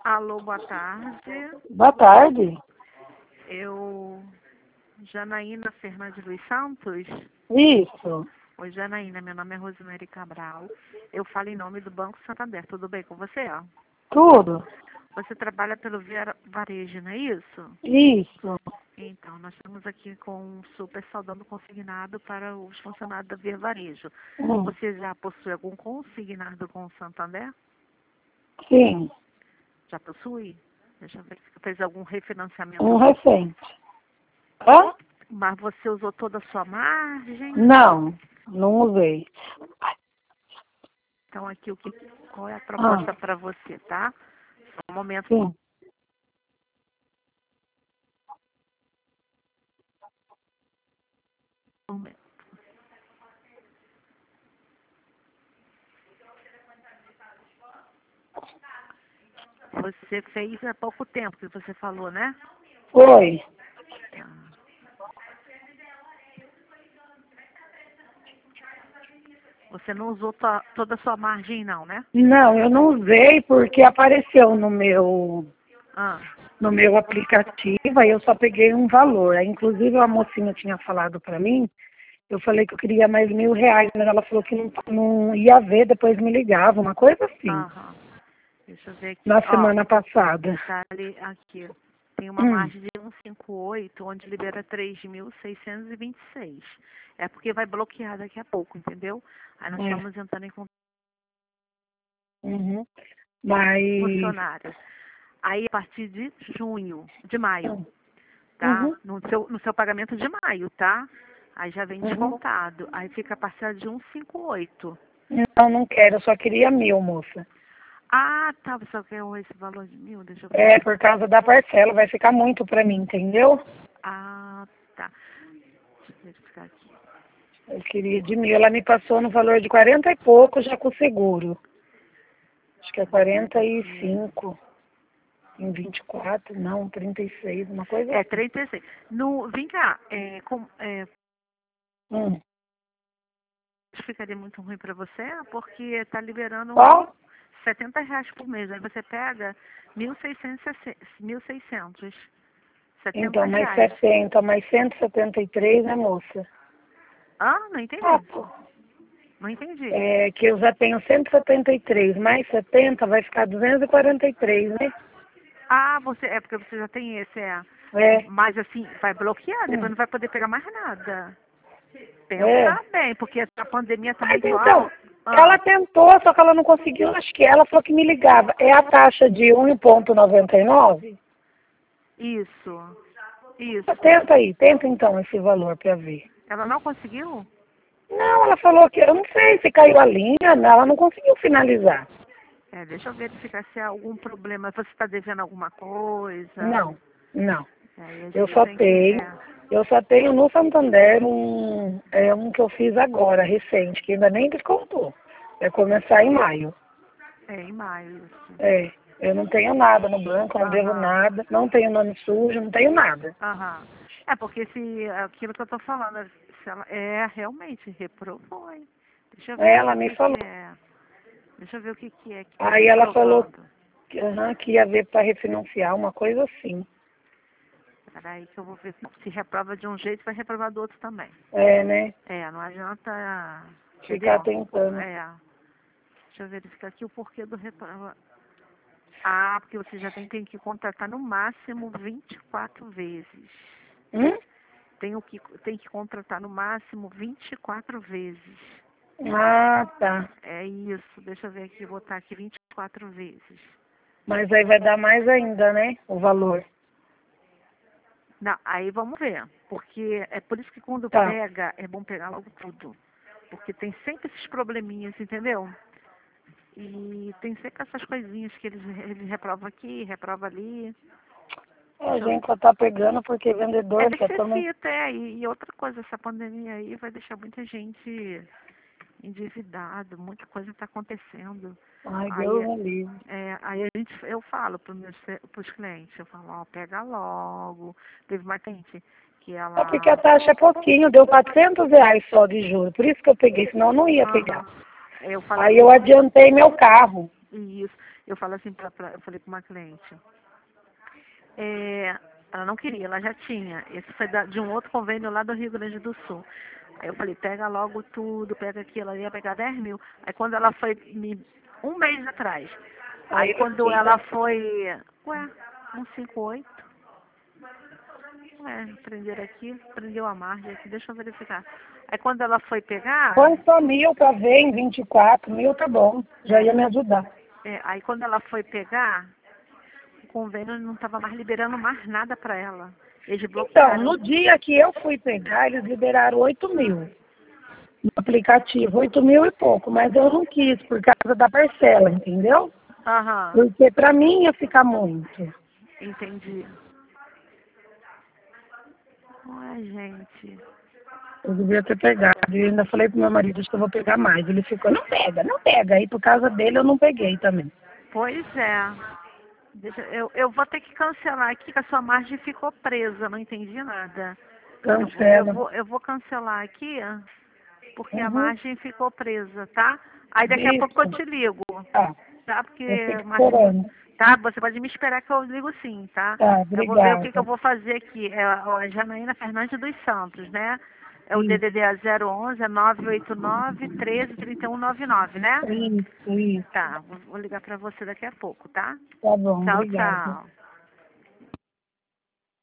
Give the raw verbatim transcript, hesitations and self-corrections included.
Alô, boa tarde. Boa tarde. Eu, Janaína Fernandes Luiz Santos. Isso. Oi, Janaína, meu nome é Rosemary Cabral. Eu falo em nome do Banco Santander. Tudo bem com você? Tudo. Você trabalha pelo Via Varejo, não é isso? Isso. Então, nós estamos aqui com um super saudando consignado para os funcionários da Via Varejo. Hum. Você já possui algum consignado com o Santander? Sim. Já possui? Deixa eu ver se fez algum refinanciamento. Um recente. Hã? Mas você usou toda a sua margem? Não, não usei. Então, aqui, o que, qual é a Ah, proposta para você, tá? Só um momento. sim. Um momento. Você fez há pouco tempo que você falou, né? Foi. Tá. Você não usou to- toda a sua margem, não, né? Não, eu não usei porque apareceu no meu, Ah, no meu aplicativo, aí eu só peguei um valor. Aí, inclusive, a mocinha tinha falado pra mim, eu falei que eu queria mais mil reais, mas ela falou que não, não ia ver, depois me ligava, uma coisa assim, aham. Deixa eu ver aqui. na Ó, semana passada. detalhe aqui. Tem uma Hum, margem de cento e cinquenta e oito, onde libera três mil seiscentos e vinte e seis. É porque vai bloquear daqui a pouco, entendeu? Aí nós é. estamos entrando em contato Uhum. com o Mas. funcionário. Aí, a partir de junho, de maio, tá? Uhum. No seu, no seu pagamento de maio, tá? Aí já vem Uhum. descontado. Aí fica a parcela de cento e cinquenta e oito. Não, não quero, eu só queria mil, moça. Ah, tá. Você só quer esse valor de mil? Deixa eu ver É, aqui. por causa da parcela, vai ficar muito pra mim, entendeu? Ah, tá. Deixa eu verificar aqui. Eu queria de mil. Ela me passou no valor de quarenta e pouco já com o seguro. Acho que é Deixa eu ver quarenta e aqui. cinco em vinte e quatro, não, trinta e seis, uma coisa É, assim. trinta e seis. No, vem cá, é, com, é, Hum. ficaria muito ruim pra você, porque tá liberando Qual? setenta reais por mês. Aí você pega mil e seiscentos, mil e seiscentos. setenta Então, mais reais. setenta, mais cento e setenta e três, né, moça? Ah, não Ah, entendi. pô. Não entendi. É que eu já tenho cento e setenta e três, mais setenta vai ficar duzentos e quarenta e três, né? Ah, você, é porque você já tem esse, é. É. Mas assim, vai bloquear, depois Hum. não vai poder pegar mais nada. É. Pensa bem, porque a pandemia tá Mas muito então, alta. Ah, ela tentou, só que ela não conseguiu, acho que ela falou que me ligava. É a taxa de um vírgula noventa e nove? isso, isso. Tenta aí, tenta então esse valor para ver. Ela não conseguiu? Não, ela falou que, eu não sei se caiu a linha, não, ela não conseguiu finalizar. É, deixa eu verificar se há algum problema. Você está devendo alguma coisa? Não, não. Aí a Eu gente só tem que. tenho, É, eu só tenho no Santander um, é um que eu fiz agora, recente, que ainda nem descontou. Vai começar em maio. é em maio isso. É, eu não tenho nada no banco, não devo Aham, nada, não tenho nome sujo, não tenho nada. aham. É porque se aquilo que eu tô falando, se ela é realmente reprovou, hein? Deixa eu ver aqui Ela o me que falou. que é. Deixa eu ver o que que é que tá Aí ela falou reprovando. que, aham, que ia ver para refinanciar, uma coisa assim. Peraí que eu vou ver se reprova de um jeito, vai reprovar do outro também. É, né? É, não adianta, Ficar entendeu? tentando. É. Deixa eu verificar aqui o porquê do reprova. Ah, porque você já tem, tem que contratar no máximo vinte e quatro vezes. Hum? Tem, o que, tem que contratar no máximo vinte e quatro vezes. Ah, tá. É isso. Deixa eu ver aqui, botar aqui vinte e quatro vezes. Mas aí vai dar mais ainda, né? O valor. Não, aí vamos ver. Porque é por isso que quando Tá. pega, é bom pegar logo tudo. Porque tem sempre esses probleminhas, entendeu? E tem sempre essas coisinhas que eles, eles reprovam aqui, reprovam ali. A Deixa eu... gente só tá pegando porque É vendedor quer tomar. necessita, é. E, e outra coisa, essa pandemia aí vai deixar muita gente endividado, muita coisa está acontecendo. Ai, Aí, Deus me livre. é, aí a gente, eu falo para os clientes, eu falo, ó, pega logo. Teve uma cliente que É porque a ela... taxa é pouquinho, deu quatrocentos reais só de juros. Por isso que eu peguei, senão eu não ia pegar. Aham. Eu falo Aí eu assim, adiantei meu carro. E isso, eu falo assim, pra, pra, eu falei para uma cliente, é, ela não queria, ela já tinha. Esse foi da, de um outro convênio lá do Rio Grande do Sul. Aí eu falei, pega logo tudo, pega aqui, ela ia pegar dez mil. Aí quando ela foi, me, um mês atrás, aí Aí quando ela foi, ué, um cinco oito, ué, prenderam aqui, prendeu a margem aqui, deixa eu verificar. Aí quando ela foi pegar, põe só mil pra ver em vinte e quatro, mil tá bom, já ia me ajudar. é, aí quando ela foi pegar, o convênio não estava mais liberando mais nada para ela. Eles Então, bloquearam. no dia que eu fui pegar, eles liberaram oito mil no aplicativo, oito mil e pouco, mas eu não quis por causa da parcela, entendeu? Aham, Porque pra mim ia ficar muito. entendi. Ai, gente. Eu devia ter pegado. E ainda falei pro meu marido, acho que eu vou pegar mais. Ele ficou, não pega, não pega. Aí por causa dele eu não peguei também. Pois é. Deixa, eu, eu vou ter que cancelar aqui, que a sua margem ficou presa, não entendi nada. Eu vou, eu Cancela. vou, eu vou cancelar aqui, porque a Uhum. margem ficou presa, tá? Aí daqui a pouco eu Isso. te ligo, Tá. tá? Eu Porque fico a margem, esperando. tá? Você pode me esperar que eu ligo sim, tá? Tá, Eu vou ver o que, que eu obrigada. vou fazer aqui. É a Janaína Fernandes dos Santos, né? É o Isso, D D D A zero onze, é nove oito nove, treze, trinta e um noventa e nove, né? isso, isso. Tá, vou vou ligar pra você daqui a pouco, tá? Tá bom, Tchau, obrigada. tchau.